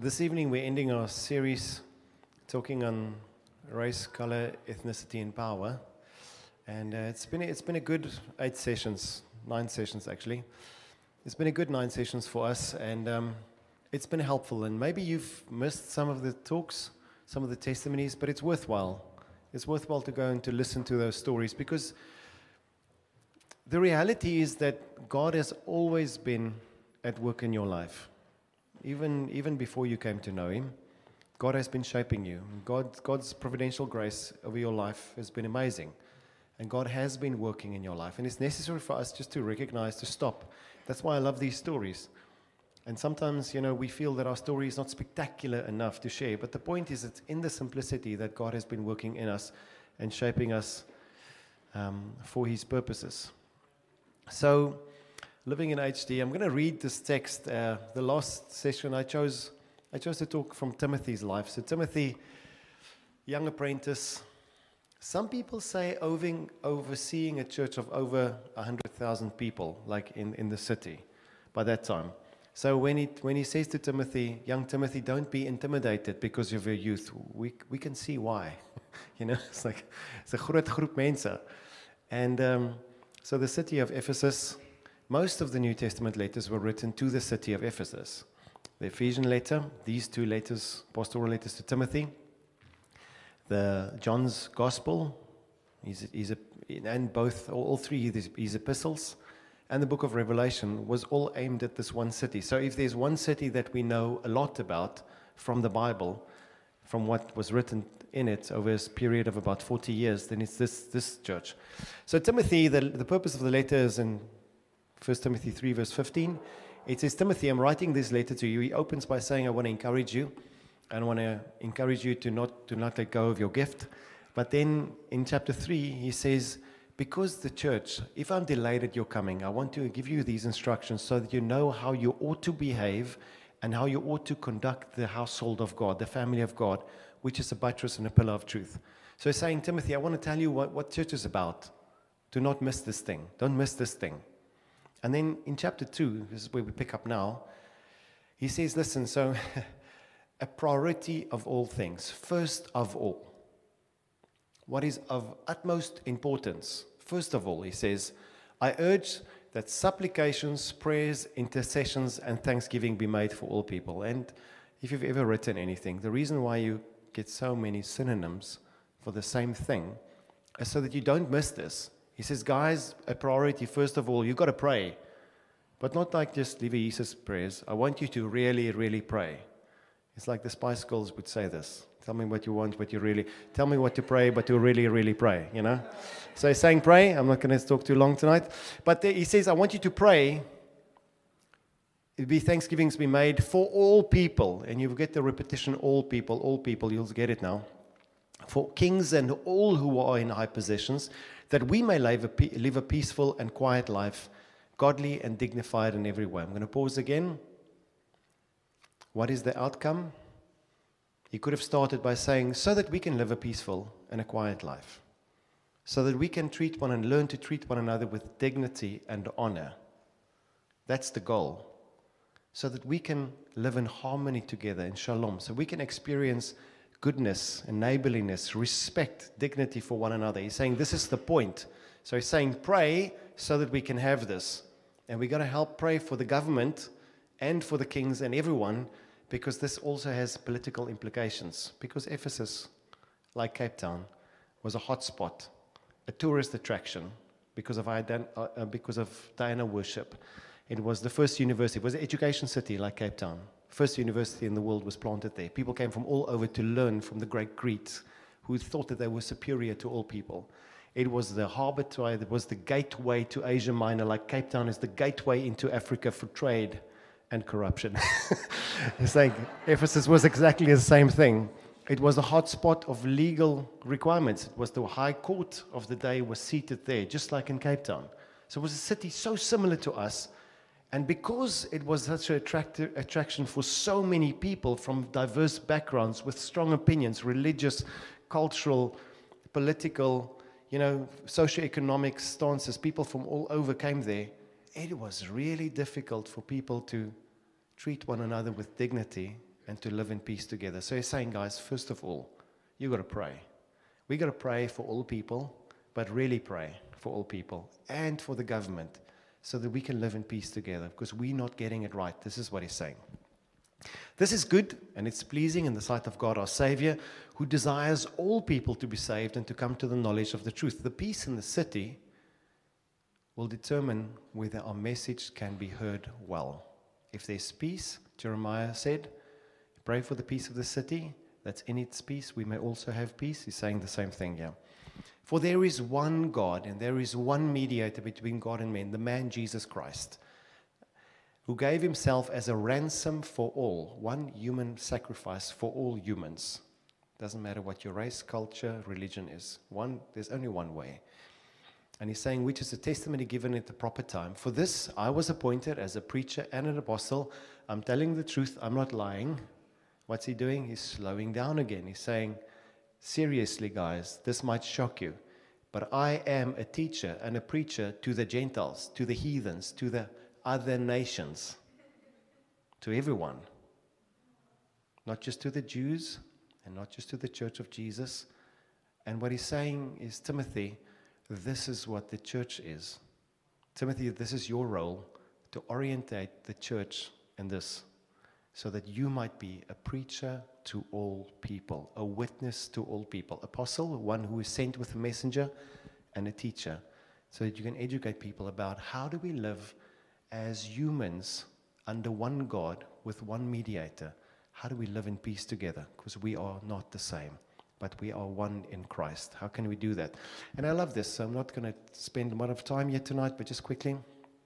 This evening we're ending our series talking on race, color, ethnicity, and power. And it's been a good 8 sessions, 9 sessions actually. It's been a good 9 sessions for us, and it's been helpful. And maybe you've missed some of the talks, some of the testimonies, but it's worthwhile. It's worthwhile to go and to listen to those stories, because the reality is that God has always been at work in your life. Even before you came to know Him, God has been shaping you. God's providential grace over your life has been amazing. And God has been working in your life. And it's necessary for us just to recognize, to stop. That's why I love these stories. And sometimes, we feel that our story is not spectacular enough to share. But the point is, it's in the simplicity that God has been working in us and shaping us for His purposes. So, living in HD, I'm going to read this text. The last session I chose to talk from Timothy's life. So Timothy, young apprentice. Some people say overseeing a church of over 100,000 people, like in the city, by that time. So when he says to Timothy, young Timothy, don't be intimidated because of your youth. We can see why. It's like it's a groot groep mense. And so the city of Ephesus. Most of the New Testament letters were written to the city of Ephesus. The Ephesian letter, these 2 letters, pastoral letters to Timothy, the John's Gospel, and all 3 his epistles, and the book of Revelation was all aimed at this one city. So if there's one city that we know a lot about from the Bible, from what was written in it over a period of about 40 years, then it's this church. So Timothy, the purpose of the letter is in 1 Timothy 3 verse 15, it says, Timothy, I'm writing this letter to you. He opens by saying, I want to encourage you. And I want to encourage you to not let go of your gift. But then in chapter 3, he says, because the church, if I'm delayed at your coming, I want to give you these instructions so that you know how you ought to behave and how you ought to conduct the household of God, the family of God, which is a buttress and a pillar of truth. So he's saying, Timothy, I want to tell you what church is about. Do not miss this thing. Don't miss this thing. And then in chapter 2, this is where we pick up now, he says, listen, so a priority of all things, first of all, what is of utmost importance, first of all, he says, I urge that supplications, prayers, intercessions, and thanksgiving be made for all people. And if you've ever written anything, the reason why you get so many synonyms for the same thing is so that you don't miss this. He says, guys, a priority, first of all, you've got to pray. But not like just Liewe Jesus prayers. I want you to really, really pray. It's like the Spice Girls would say this. Tell me what you want, tell me what to pray, but to really, really pray, So he's saying pray. I'm not going to talk too long tonight. But he says, I want you to pray. It'll be thanksgivings be made for all people. And you get the repetition, all people, you'll get it now. For kings and all who are in high positions, that we may live a peaceful and quiet life, godly and dignified in every way. I'm going to pause again. What is the outcome? He could have started by saying, so that we can live a peaceful and a quiet life, so that we can learn to treat one another with dignity and honor. That's the goal. So that we can live in harmony together, in shalom, so we can experience goodness and neighborliness, respect, dignity for one another. He's saying this is the point. So he's saying pray so that we can have this. And we're going to help pray for the government and for the kings and everyone, because this also has political implications. Because Ephesus, like Cape Town, was a hot spot, a tourist attraction because of Diana worship. It was the first university. It was an education city like Cape Town. First university in the world was planted there. People came from all over to learn from the great Greeks who thought that they were superior to all people. It was the harbor trade. It was the gateway to Asia Minor, like Cape Town is the gateway into Africa for trade and corruption. It's like Ephesus was exactly the same thing. It was the hotspot of legal requirements. It was the high court of the day was seated there, just like in Cape Town. So it was a city so similar to us. And because it was such an attraction for so many people from diverse backgrounds with strong opinions, religious, cultural, political, socioeconomic stances, people from all over came there. It was really difficult for people to treat one another with dignity and to live in peace together. So he's saying, guys, first of all, you got to pray. We got to pray for all people, but really pray for all people and for the government so that we can live in peace together, because we're not getting it right. This is what he's saying. This is good, and it's pleasing in the sight of God our Savior, who desires all people to be saved and to come to the knowledge of the truth. The peace in the city will determine whether our message can be heard well. If there's peace, Jeremiah said, pray for the peace of the city. That's in its peace. We may also have peace. He's saying the same thing here. For there is one God, and there is one mediator between God and men, the man Jesus Christ, who gave himself as a ransom for all, one human sacrifice for all humans. Doesn't matter what your race, culture, religion is. There's only one way. And he's saying, which is a testimony given at the proper time. For this I was appointed as a preacher and an apostle. I'm telling the truth, I'm not lying. What's he doing? He's slowing down again. He's saying, seriously, guys, this might shock you, but I am a teacher and a preacher to the Gentiles, to the heathens, to the other nations, to everyone. Not just to the Jews and not just to the church of Jesus. And what he's saying is, Timothy, this is what the church is. Timothy, this is your role, to orientate the church in this, so that you might be a preacher to all people, a witness to all people, apostle, one who is sent with a messenger, and a teacher, so that you can educate people about how do we live as humans under one God with one mediator. How do we live in peace together? Because we are not the same, but we are one in Christ. How can we do that? And I love this, so I'm not going to spend a lot of time yet tonight, but just quickly.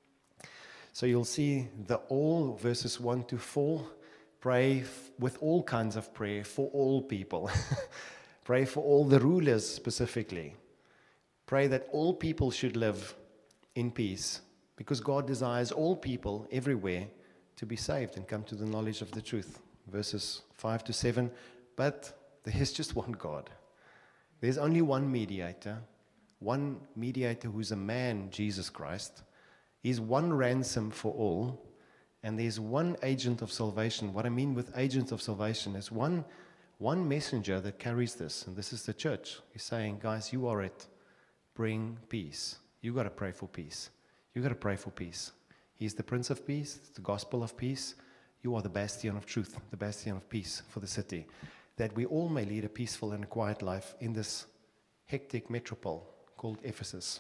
So you'll see the all, verses 1 to 4. Pray with all kinds of prayer for all people. Pray for all the rulers specifically. Pray that all people should live in peace, because God desires all people everywhere to be saved and come to the knowledge of the truth. Verses 5 to 7. But there's just one God. There's only one mediator who's a man, Jesus Christ. He's one ransom for all. And there's one agent of salvation. What I mean with agent of salvation is one messenger that carries this, and this is the church. He's saying, guys, you are it. Bring peace. You got to pray for peace. You got to pray for peace. He's the Prince of Peace, the gospel of peace. You are the bastion of truth, the bastion of peace for the city, that we all may lead a peaceful and a quiet life in this hectic metropole called Ephesus.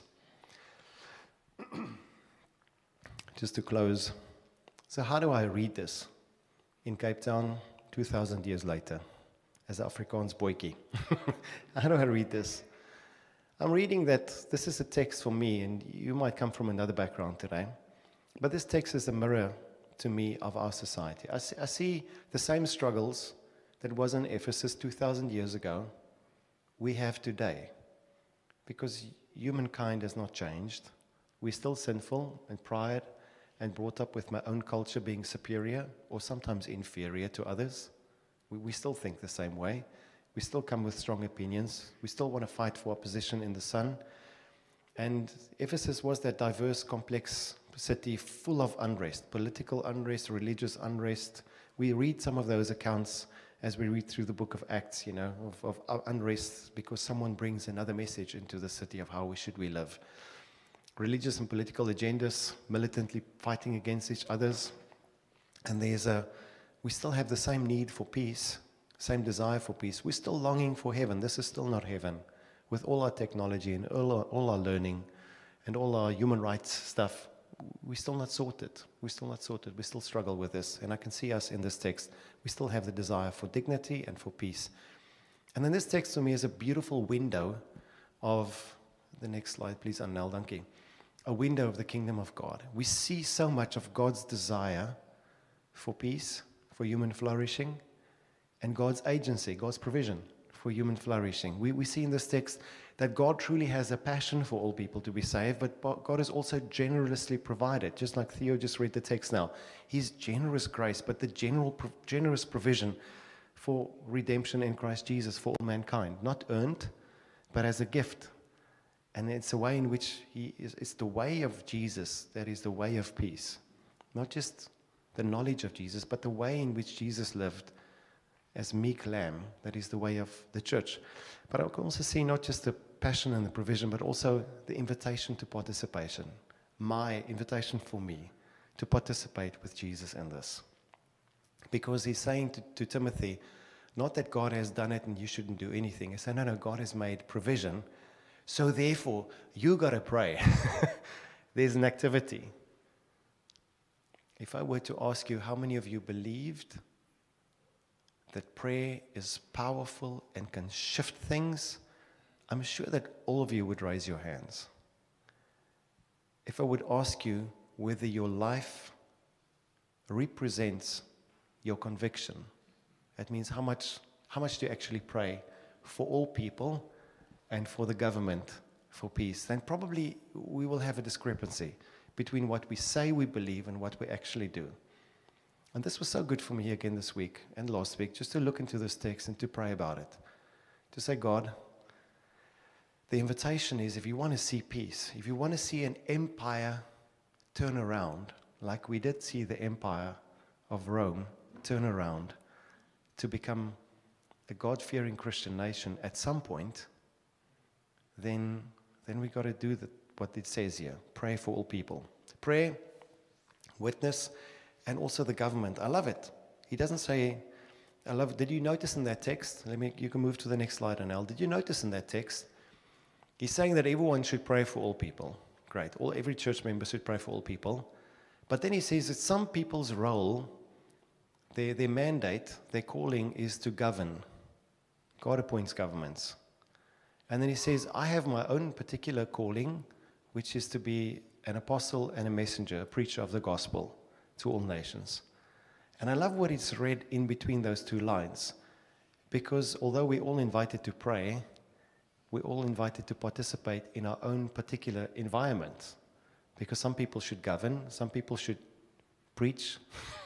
Just to close. So how do I read this in Cape Town 2,000 years later as Afrikaans boykie? How do I read this? I'm reading that this is a text for me, and you might come from another background today, but this text is a mirror to me of our society. I see the same struggles that was in Ephesus 2,000 years ago we have today, because humankind has not changed. We're still sinful and pride, and brought up with my own culture being superior or sometimes inferior to others. We still think the same way. We still come with strong opinions. We still want to fight for our position in the sun. And Ephesus was that diverse, complex city full of unrest, political unrest, religious unrest. We read some of those accounts as we read through the book of Acts, of unrest, because someone brings another message into the city of how we live. Religious and political agendas, militantly fighting against each other's. And we still have the same need for peace, same desire for peace. We're still longing for heaven. This is still not heaven. With all our technology and all our learning and all our human rights stuff, we're still not sorted. We're still not sorted. We still struggle with this. And I can see us in this text. We still have the desire for dignity and for peace. And then this text to me is a beautiful window of, the next slide please, Annel, dankie. A window of the kingdom of God. We see so much of God's desire for peace, for human flourishing, and God's agency, God's provision for human flourishing. We see in this text that God truly has a passion for all people to be saved, but God has also generously provided, just like Theo just read the text now. His generous grace, but the generous provision for redemption in Christ Jesus for all mankind. Not earned, but as a gift. And it's a way in which it's the way of Jesus that is the way of peace. Not just the knowledge of Jesus, but the way in which Jesus lived as meek lamb. That is the way of the church. But I can also see not just the passion and the provision, but also the invitation to participation. My invitation for me to participate with Jesus in this. Because he's saying to Timothy, not that God has done it and you shouldn't do anything. He's saying, no, God has made provision. So therefore, you got to pray. There's an activity. If I were to ask you, how many of you believed that prayer is powerful and can shift things, I'm sure that all of you would raise your hands. If I would ask you whether your life represents your conviction, that means how much do you actually pray for all people and for the government for peace, then probably we will have a discrepancy between what we say we believe and what we actually do. And this was so good for me again this week and last week, just to look into this text and to pray about it. To say, God, the invitation is, if you want to see peace, if you want to see an empire turn around, like we did see the empire of Rome turn around to become a God-fearing Christian nation at some point, then we got to do what it says here. Pray for all people. Pray, witness, and also the government. I love it. He doesn't say, I love it. Did you notice in that text? You can move to the next slide, Anel. Did you notice in that text? He's saying that everyone should pray for all people. Great. Every church member should pray for all people. But then he says that some people's role, their mandate, their calling is to govern. God appoints governments. And then he says, I have my own particular calling, which is to be an apostle and a messenger, a preacher of the gospel to all nations. And I love what it's read in between those two lines, because although we're all invited to pray, we're all invited to participate in our own particular environment, because some people should govern, some people should preach,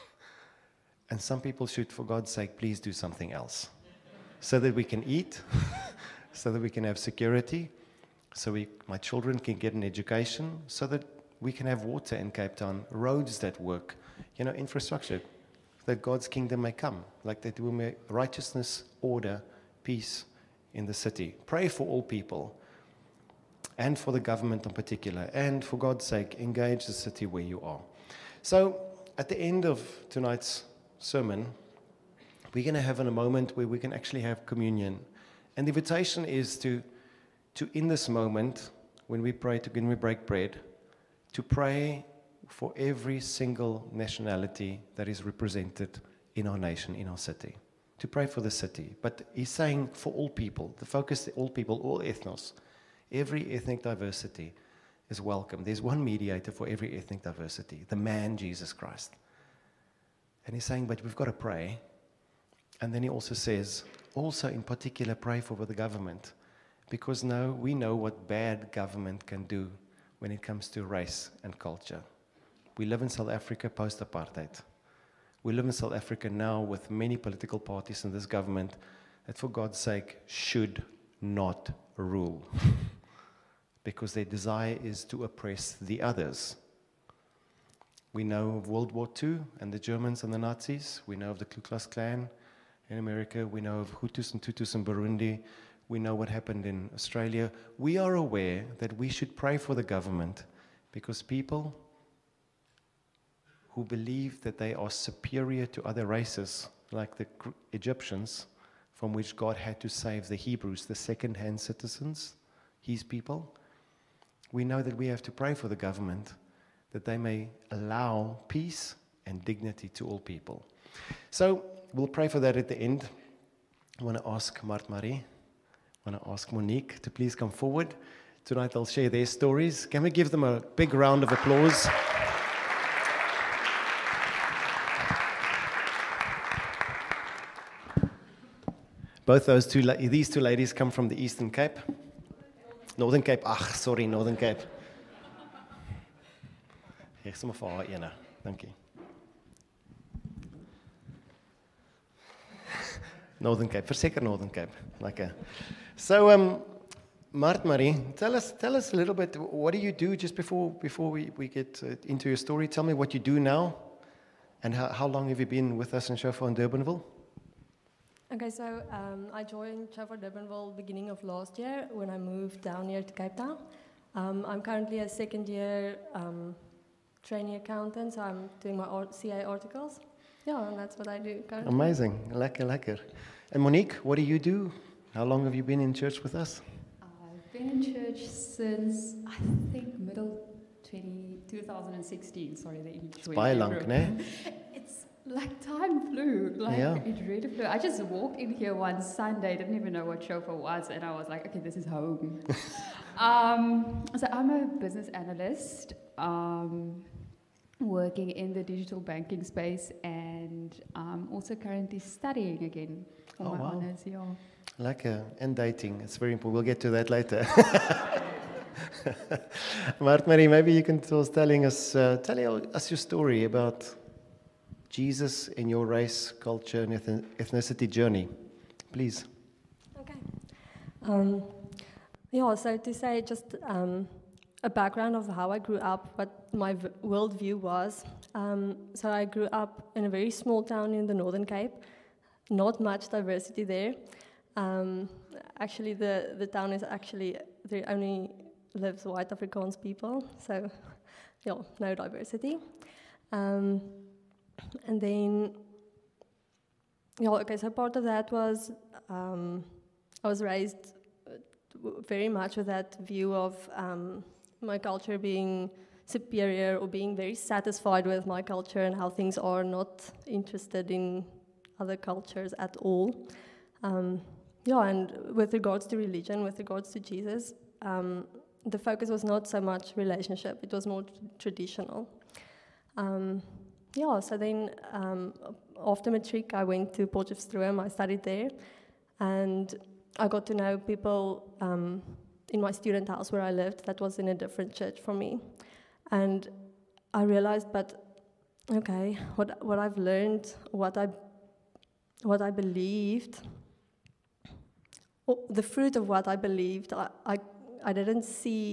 and some people should, for God's sake, please do something else, so that we can eat, so that we can have security, so my children can get an education, so that we can have water in Cape Town, roads that work, infrastructure, that God's kingdom may come, like that we may righteousness, order, peace in the city. Pray for all people, and for the government in particular, and for God's sake, engage the city where you are. So, at the end of tonight's sermon, we're going to have a moment where we can actually have communion. And the invitation is to in this moment, when we break bread, to pray for every single nationality that is represented in our nation, in our city. To pray for the city. But he's saying for all people, the focus, all people, all ethnos, every ethnic diversity is welcome. There's one mediator for every ethnic diversity, the man, Jesus Christ. And he's saying, but we've got to pray. And then he also says, also in particular, pray for the government. Because now we know what bad government can do when it comes to race and culture. We live in South Africa post-apartheid. We live in South Africa now with many political parties in this government that, for God's sake, should not rule. Because their desire is to oppress the others. We know of World War II and the Germans and the Nazis. We know of the Ku Klux Klan in America. We know of Hutus and Tutus in Burundi. We know what happened in Australia. We are aware that we should pray for the government because people who believe that they are superior to other races, like the Egyptians, from which God had to save the Hebrews, the second-hand citizens, his people, we know that we have to pray for the government that they may allow peace and dignity to all people. So we'll pray for that at the end. I want to ask Mart Marie, I want to ask Monique to please come forward. Tonight they'll share their stories. Can we give them a big round of applause? Both these two ladies come from the Eastern Cape. Northern Cape, Northern Cape. Hier is my vir haar ene. Dankie. Northern Cape, verseker Northern Cape. Lekker. So, Mart Marie, tell us a little bit, what do you do just before we get into your story? Tell me what you do now, and how long have you been with us in Shofar in Durbanville? Okay, so I joined Chauffeur Durbanville beginning of last year when I moved down here to Cape Town. I'm currently a second year trainee accountant, so I'm doing my CA articles. Yeah, and that's what I do currently. Amazing. Lekker, lekker. And Monique, what do you do? How long have you been in church with us? I've been in church since, I think, middle 2016. Sorry, the English It's baie lank, né? It's like time flew. Like, Yeah. it really flew. I just walked in here one Sunday, didn't even know what chauffeur was, and I was like, okay, this is home. So I'm a business analyst, working in the digital banking space, and also currently studying again for my honors. Yeah. Lekker. And dating. It's very important. We'll get to that later. Mart-Marie, maybe you can tell us your story about Jesus in your race, culture, and ethnicity journey. Please. Okay. Yeah, so to say just a background of how I grew up, what my worldview was. So I grew up in a very small town in the Northern Cape. Not much diversity there. Actually, the town is actually, there only lives white Afrikaans people, so yeah, no diversity. And then, yeah, okay, so part of that was, I was raised very much with that view of my culture being superior or being very satisfied with my culture and how things are, not interested in other cultures at all. Yeah, and with regards to religion, with regards to Jesus, the focus was not so much relationship, it was more traditional. Yeah, so then after matric, I went to Potchefstroom, I studied there, and I got to know people in my student house where I lived that was in a different church from me. And I realized, but okay, what I've learned, what I believed, the fruit of what I believed, I didn't see